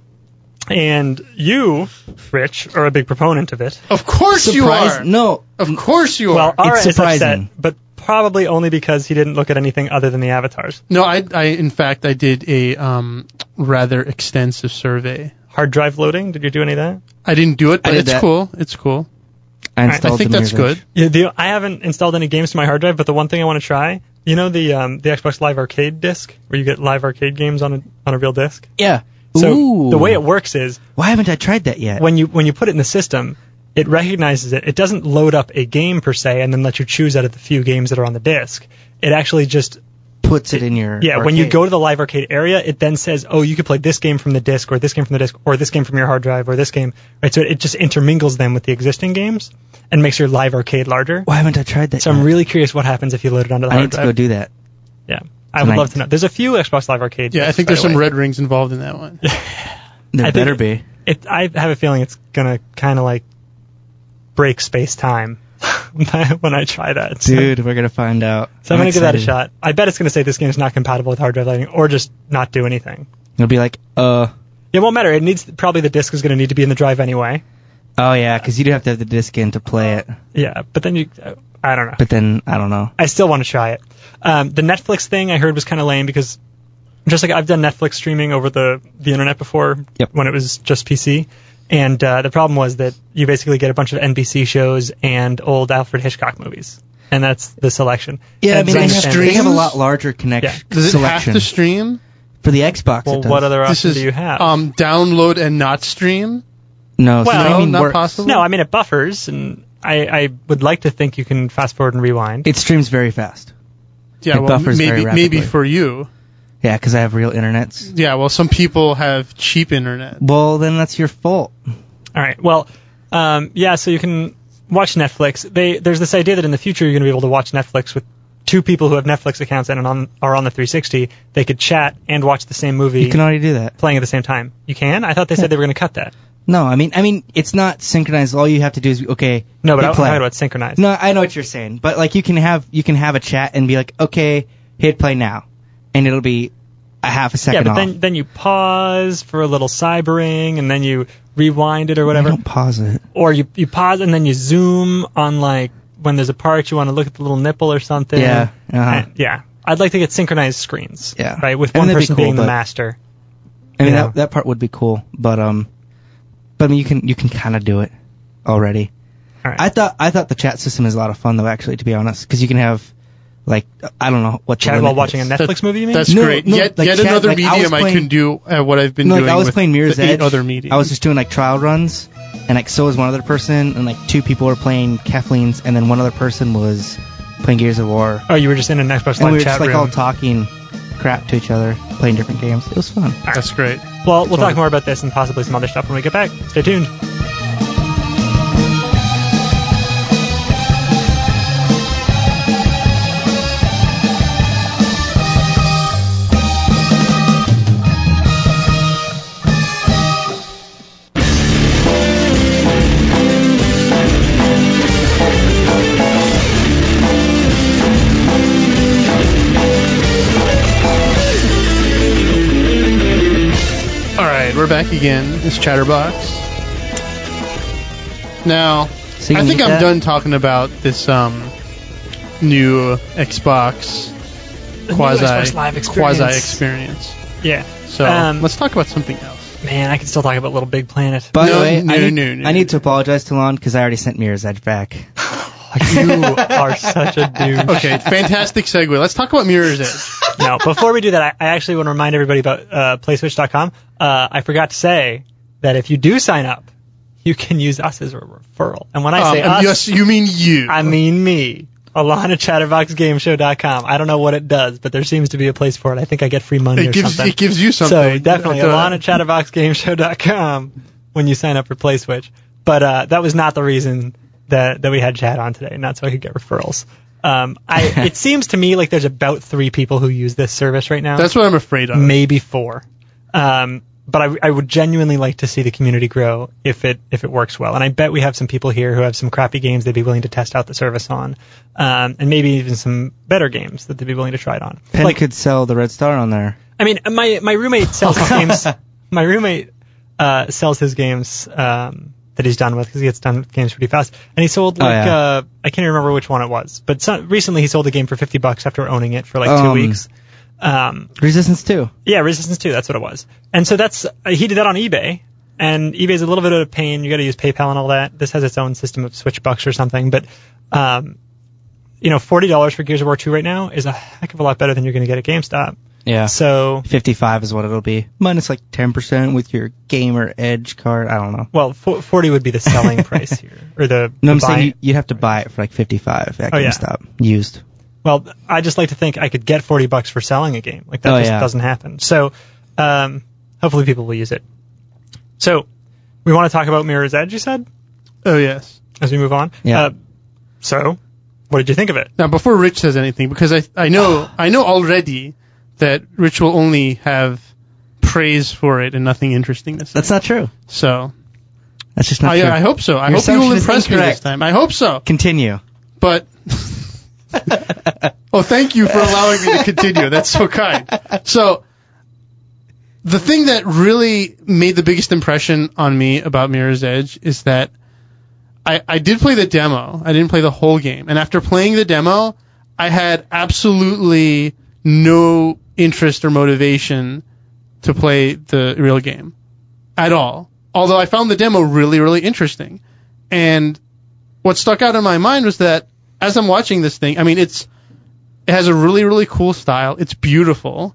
and you, Rich, are a big proponent of it. Of course you Surprise- are. No. Of course you Well, are. Ara It's is upset, surprising. but probably only because he didn't look at anything other than the avatars. No, I, I in fact I did a um rather extensive survey. Hard drive loading. Did you do any of that? I didn't do it, but I did it's that. cool. It's cool. I I installed think the that's Mirror's good. Edge. Yeah, the, I haven't installed any games to my hard drive, but the one thing I want to try, you know, the um, the Xbox Live Arcade disc, where you get live arcade games on a on a real disc. Yeah. So Ooh. the way it works is Why haven't I tried that yet? when you when you put it in the system, it recognizes it. It doesn't load up a game per se and then let you choose out of the few games that are on the disc. It actually just Puts it in your. yeah. When you arcade. go to the live arcade area, it then says, oh, you could play this game from the disc, or this game from the disc, or this game from your hard drive, or this game. Right. So it just intermingles them with the existing games and makes your live arcade larger. Why haven't I tried that So yet? I'm really curious what happens if you load it onto the I hard need to drive. go do that. Yeah. I would Tonight. love to know. There's a few Xbox Live Arcade. Yeah, I discs, think by there's the some way. red rings involved in that one. There I think better it- be. It, I have a feeling it's gonna kind of like break space time when I try that. So, Dude, we're going to find out. so I'm gonna give that a excited. shot. I bet it's gonna say this game is not compatible with hard drive lighting, or just not do anything. It'll be like, uh, It won't matter. It needs probably the disc is gonna need to be in the drive anyway. oh yeah, because you do have to have the disc in to play it. Yeah, but then you, uh, I don't know. But then, I don't know. I still want to try it. Um, the Netflix thing I heard was kind of lame because just like I've done Netflix streaming over the, the internet before Yep. when it was just P C. And uh, the problem was that you basically get a bunch of N B C shows and old Alfred Hitchcock movies. And that's the selection. Yeah, I And mean, they it's have, understandable. they have a lot larger connection Does it selection. have to stream? For the Xbox, Well, it does. what other This option is do you have? um download and not stream. No, so Well, what do you mean not works? possible. no, I mean, it buffers, and I, I would like to think you can fast forward and rewind. It streams very fast. Yeah, It well, buffers very maybe rapidly. maybe for you. Yeah, because I have real internets. Yeah, well, some people have cheap internet. Well, then that's your fault. All right. Well, um, yeah. So you can watch Netflix. They there's this idea that in the future you're going to be able to watch Netflix with two people who have Netflix accounts and on, are on the three sixty. They could chat and watch the same movie You can already do that. playing at the same time. You can? I thought they said they were going to cut that. No, I mean, I mean, it's not synchronized. All you have to do is okay. No, but hit I'm play. talking about synchronized. No, I know what you're saying, but like you can have you can have a chat and be like, okay, hit play now, and it'll be a half a yeah, second but off. then then you pause for a little cybering and then you rewind it or I whatever. don't pause it. Or you you pause and then you zoom on like when there's a part you want to look at the little nipple or something. Yeah, uh-huh. And- yeah. I'd like to get synchronized screens. Yeah. Right, with I mean, one that'd be person cool, being the but- master. I mean, Yeah. that that part would be cool, but um, but I mean, you can you can kind of do it already. All right. I thought I thought the chat system is a lot of fun though, actually, to be honest, because you can have like I don't know what the Chat limit while watching a is. Netflix movie, you mean? That's No, great. no, yet like yet chat- another like, I was medium I, playing- can do uh, what I've been No, doing like I was with playing Mirror's the eight Edge. other mediums. I was just doing like trial runs, and like so was one other person, and like two people were playing Kathleen's, and then one other person was playing Gears of War, Oh, you were just in an Xbox and Live we were chat just like room. all talking crap to each other, playing different games. It was fun. That's great. Well, we'll talk more about this and possibly some other stuff when we get back. Stay tuned. back again. It's Chatterbox. Now, So you I can think eat I'm that? done talking about this um, new Xbox The new quasi Xbox Live experience. quasi experience. Yeah. So Um, let's talk about something else. Man, I can still talk about Little Big Planet. By No, the way, no, I, need, no, no, I need to no. apologize to Lon because I already sent Mirror's Edge back. You are such a douche. Okay, fantastic segue. Let's talk about Mirror's Edge. No, before we do that, I, I actually want to remind everybody about uh, play switch dot com. Uh, I forgot to say that if you do sign up, you can use us as a referral. And when I Um, say and us, yes, you mean you. I mean me. Alana Chatterbox Game Show dot com. I don't know what it does, but there seems to be a place for it. I think I get free money It or gives something. it gives you something. So definitely, Uh, Alana Chatterbox Game Show dot com when you sign up for PlaySwitch. But uh, that was not the reason that, that we had Chad on today, not so I could get referrals. Um, I, it seems to me like there's about three people who use this service right now. That's what I'm afraid of. Maybe four. Um, but I, I would genuinely like to see the community grow if it if it works well. And I bet we have some people here who have some crappy games they'd be willing to test out the service on, um, and maybe even some better games that they'd be willing to try it on. Penn Like, could sell the Red Star on there. I mean, my my roommate sells his games. My roommate uh, sells his games um, that he's done with because he gets done with games pretty fast. And he sold Oh, like yeah. uh, I can't even remember which one it was, but some, recently he sold a game for fifty bucks after owning it for like two Um, weeks. Um, Resistance two. yeah, Resistance two, that's what it was. And so that's, uh, he did that on eBay, and eBay's a little bit of a pain. You gotta use PayPal and all that. This has its own system of Switch Bucks or something, but, um, you know, forty dollars for Gears of War two right now is a heck of a lot better than you're gonna get at GameStop. Yeah. So, fifty-five is what it'll be. Minus like ten percent with your Gamer Edge card. I don't know. well, fo- forty would be the selling price here, or the, No, the I'm buy- saying you, you'd have to buy it for like fifty-five at Oh, yeah. GameStop. Used. Well, I just like to think I could get forty bucks for selling a game. Like that Oh, just yeah. doesn't happen. So, um, hopefully people will use it. So, we want to talk about Mirror's Edge, you said, Oh yes. as we move on. Yeah. Uh, so, what did you think of it? Now, before Rich says anything, because I I know I know already that Rich will only have praise for it and nothing interesting to say. That's not true. So That's just not I, true. I hope so. I Your hope you will assumption is impress me this incorrect. time. I hope so. Continue. But oh, thank you for allowing me to continue. That's so kind. So the thing that really made the biggest impression on me about Mirror's Edge is that I, I did play the demo. I didn't play the whole game. And after playing the demo, I had absolutely no interest or motivation to play the real game at all. Although I found the demo really, really interesting. And what stuck out in my mind was that as I'm watching this thing, I mean, it's it has a really, really cool style. It's beautiful.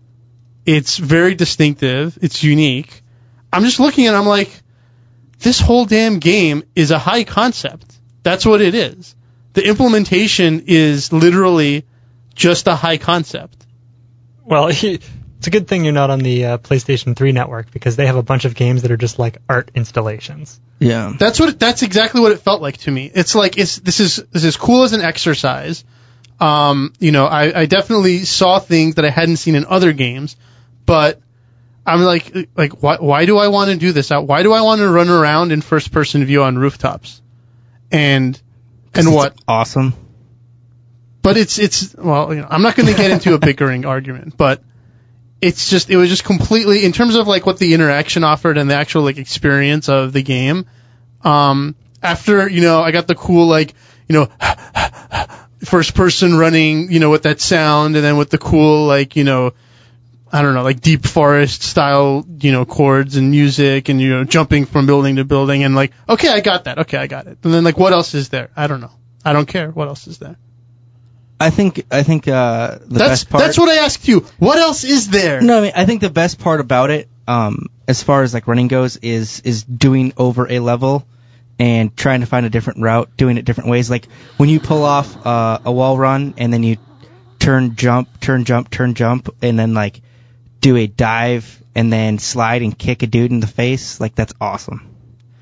It's very distinctive. It's unique. I'm just looking at it, I'm like, this whole damn game is a high concept. That's what it is. The implementation is literally just a high concept. Well, it's a good thing you're not on the uh, PlayStation three network because they have a bunch of games that are just like art installations. Yeah. That's what. That's exactly what it felt like to me. It's like it's this is this is cool as an exercise. Um, you know, I, I definitely saw things that I hadn't seen in other games, but I'm like, like why why do I want to do this? Why do I want to run around in first person view on rooftops? And and what? Awesome. But it's it's well, you know, I'm not going to get into a bickering argument, but it's just it was just completely in terms of like what the interaction offered and the actual like experience of the game. Um, after you know, I got the cool like you know first person running, you know, with that sound, and then with the cool like you know. I don't know, like deep forest style, you know, chords and music and, you know, jumping from building to building and like, okay, I got that. Okay, I got it. And then like, what else is there? I don't know. I don't care. What else is there? I think I think uh, the That's, best part. that's what I asked you. What else is there? No, I mean I think the best part about it, um, as far as like running goes, is is doing over a level and trying to find a different route, doing it different ways. Like when you pull off uh, a wall run and then you turn, jump, turn, jump, turn, jump, and then like do a dive and then slide and kick a dude in the face. Like that's awesome.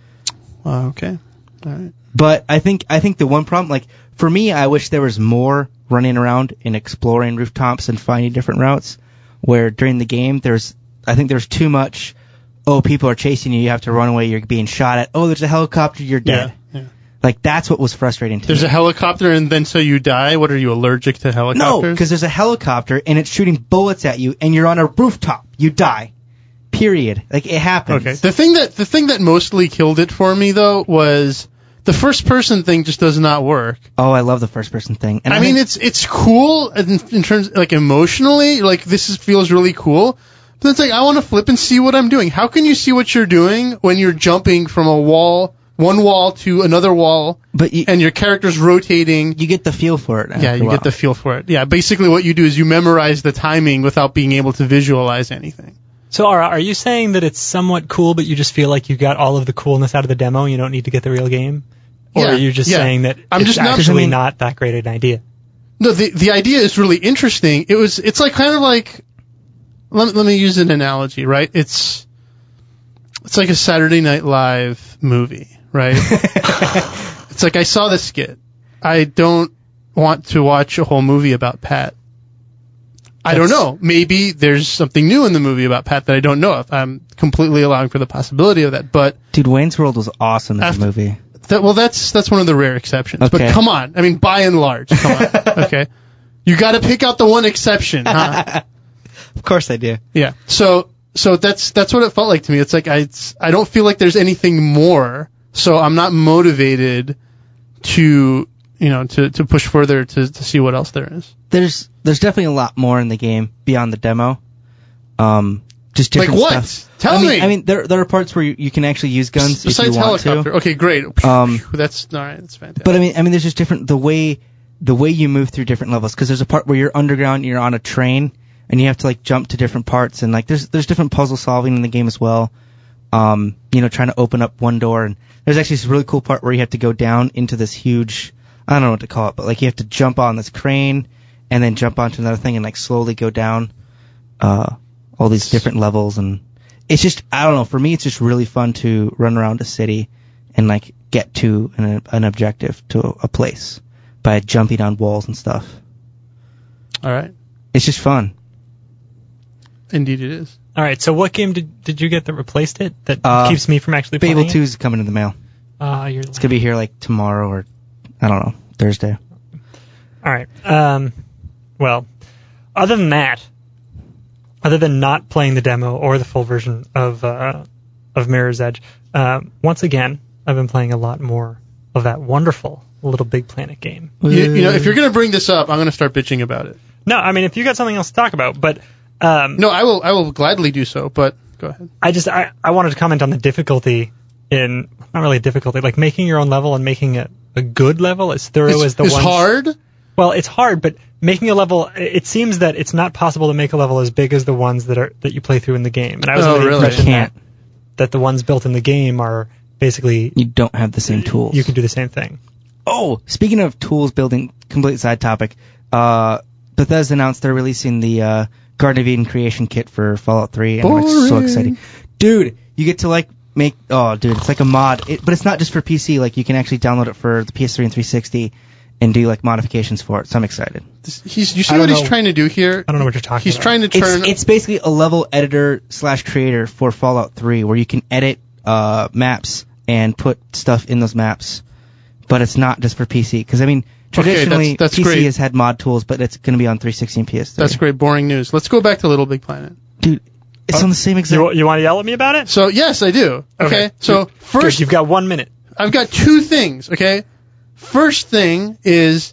Uh, okay. All right. But I think I think the one problem, like for me, I wish there was more running around and exploring rooftops and finding different routes. Where during the game, there's I think there's too much. Oh, people are chasing you. You have to run away. You're being shot at. Oh, there's a helicopter. You're dead. Yeah. yeah. Like that's what was frustrating to There's me. a helicopter and then so you die? What are you, allergic to helicopters? No, because there's a helicopter and it's shooting bullets at you and you're on a rooftop. You die. Period. Like, it happens. Okay. The thing that the thing that mostly killed it for me though was the first person thing just does not work. Oh, I love the first person thing. And I, I mean, think- it's it's cool in, in terms like emotionally, like this is, feels really cool. But it's like I want to flip and see what I'm doing. How can you see what you're doing when you're jumping from a wall, one wall to another wall, but you, and your character's rotating? You get the feel for it. Yeah, you get the feel for it. Yeah, basically what you do is you memorize the timing without being able to visualize anything. So, Ara, are you saying that it's somewhat cool, but you just feel like you got all of the coolness out of the demo and you don't need to get the real game? Or Yeah, are you just yeah. saying that I'm it's just not- actually I mean- not that great an idea? No, the the idea is really interesting. It was it's like kind of like let, let me use an analogy, right? It's it's like a Saturday Night Live movie, right? It's like I saw the skit. I don't want to watch a whole movie about Pat. I don't know. Maybe there's something new in the movie about Pat that I don't know of. I'm completely allowing for the possibility of that. But Dude, Wayne's World was awesome as After- a movie. that, well, that's that's one of the rare exceptions. Okay. But come on. I mean, by and large, come on. Okay. You got to pick out the one exception, huh? Of course I do. Yeah. So so that's that's what it felt like to me. It's like I it's, I don't feel like there's anything more. So I'm not motivated to you know to, to push further to, to see what else there is. There's there's definitely a lot more in the game beyond the demo. Um, just different Like what? stuff. Tell I mean, me. I mean, there there are parts where you, you can actually use guns Besides if you want helicopter. to. Okay, great. Um, that's all right. That's fantastic. But I mean, I mean, there's just different the way the way you move through different levels. Because there's a part where you're underground, you're on a train, and you have to like jump to different parts, and like there's there's different puzzle solving in the game as well. Um, you know, trying to open up one door, and there's actually this really cool part where you have to go down into this huge, I don't know what to call it, but like you have to jump on this crane, and then jump onto another thing, and like slowly go down, uh, all these different levels, and it's just, I don't know, for me it's just really fun to run around a city and like get to an, an objective, to a place, by jumping on walls and stuff. all right. It's just fun. Indeed, it is. All right, so what game did did you get that replaced it, that Uh, keeps me from actually Fable playing two it? is coming in the mail. Uh, you're It's gonna be here like tomorrow or, I don't know, Thursday. All right. Um, well, other than that, other than not playing the demo or the full version of uh, of Mirror's Edge, uh, once again, I've been playing a lot more of that wonderful Little Big Planet game. You, you know, if you're going to bring this up, I'm going to start bitching about it. No, I mean, if you got something else to talk about, but um, No, I will I will gladly do so, but go ahead. I just I, I wanted to comment on the difficulty in, not really difficulty, like making your own level and making it a good level as thorough It's, as the it's ones. hard. Well, it's hard, but making a level, it seems that it's not possible to make a level as big as the ones that are that you play through in the game. And I was Oh, under the really? impression You can't. that, that the ones built in the game are basically, You don't have the same tools. you can do the same thing. Oh, speaking of tools building, complete side topic. Uh, Bethesda announced they're releasing the uh, Garden of Eden creation kit for Fallout three, and it's so Boring. exciting, dude. You get to like make, oh, dude, it's like a mod, it, but it's not just for P C. Like you can actually download it for the P S three and three sixty, and do like modifications for it. So I'm excited. This- He's, you see I what don't he's know. trying to do here? I don't know what you're talking He's about. trying to It's turn. it's basically a level editor slash creator for Fallout three, where you can edit uh, maps and put stuff in those maps, but it's not just for P C. Because I mean, traditionally that's- that's P C great. has had mod tools, but it's going to be on three sixty and P S three. That's great. Boring news. Let's go back to Little Big Planet. Dude, it's Uh, on the same exact. You, you want to yell at me about it? So yes, I do. Okay. So Good. first, Good, you've got one minute. I've got two things. Okay. First thing is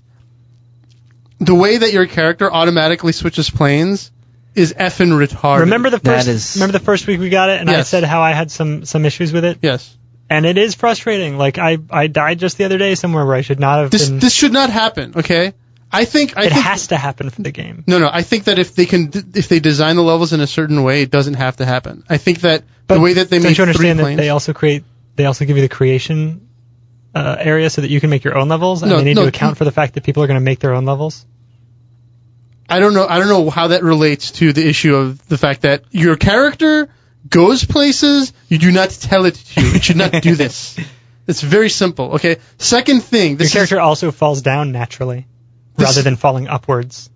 the way that your character automatically switches planes is effing retarded. Remember the That first is- remember the first week we got it, and I Yes. said how I had some some issues with it, Yes. and it is frustrating. Like I I died just the other day somewhere where I should not have This been. this should not happen. Okay. I think I it think has to happen for the game. no no I think that if they can if they design the levels in a certain way, it doesn't have to happen. I think that the way that they don't make you understand three that planes. they also create they also give you the creation uh, area so that you can make your own levels, and No, they need no, to account for the fact that people are going to make their own levels. I don't know. I don't know how that relates to the issue of the fact that your character goes places. You do not tell it to. It should not do this. It's very simple. Okay. Second thing. Your This character also falls down naturally, This- rather than falling upwards.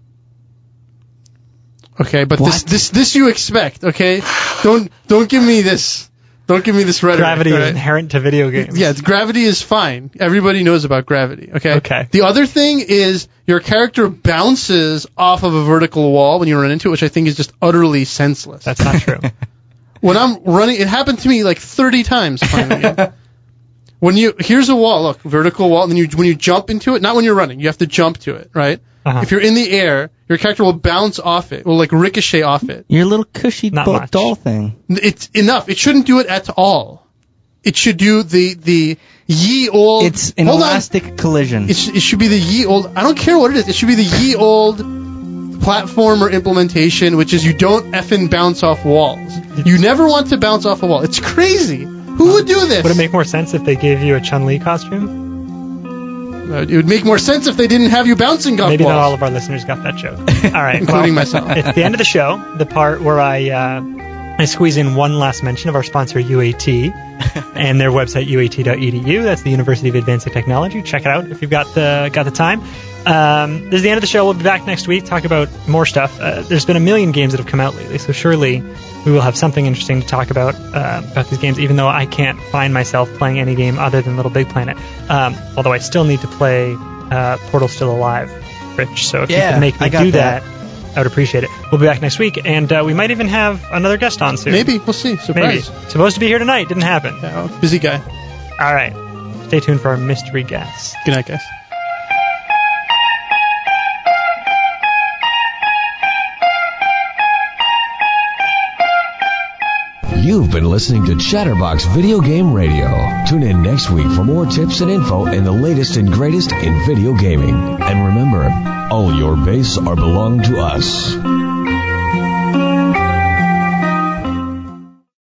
is okay, but this What? this this you expect. Okay. Don't don't give me this. Don't give me this rhetoric. Gravity all is right? inherent to video games. Yeah, it's- gravity is fine. Everybody knows about gravity. Okay. Okay. The other thing is your character bounces off of a vertical wall when you run into it, which I think is just utterly senseless. That's not true. When I'm running, it happened to me like thirty times playing the game. When you, here's a wall, look, vertical wall, and then you, when you jump into it, not when you're running, you have to jump to it, right? Uh-huh. If you're in the air, your character will bounce off it, will like ricochet off it. Your little cushy Not bo- much. doll thing. It's enough. It shouldn't do it at all. It should do the, the ye old... It's an hold elastic on. collision. It, sh- it should be the ye old... I don't care what it is. It should be the ye old platformer implementation, which is you don't effing bounce off walls. You never want to bounce off a wall. It's crazy. Who would do this? Would it make more sense if they gave you a Chun-Li costume? Uh, it would make more sense if they didn't have you bouncing off Maybe walls. not all of our listeners got that joke. All right, Including well, myself. It's the end of the show, the part where I uh, I squeeze in one last mention of our sponsor U A T and their website U A T dot E D U. That's the University of Advanced Technology. Check it out if you've got the got the time. Um, this is the end of the show. We'll be back next week, talk about more stuff. Uh, there's been a million games that have come out lately, so surely we will have something interesting to talk about uh, about these games, even though I can't find myself playing any game other than Little Big Planet. Um, although I still need to play uh, Portal Still Alive, Rich. So if Yeah, you could make me I got do that. that, I would appreciate it. We'll be back next week, and uh, we might even have another guest on soon. Maybe. We'll see. Maybe. Surprise. Supposed to be here tonight. Didn't happen. Yeah, well, busy guy. All right. Stay tuned for our mystery guest. Good night, guys. You've been listening to Chatterbox Video Game Radio. Tune in next week for more tips and info and the latest and greatest in video gaming. And remember, all your base are belong to us.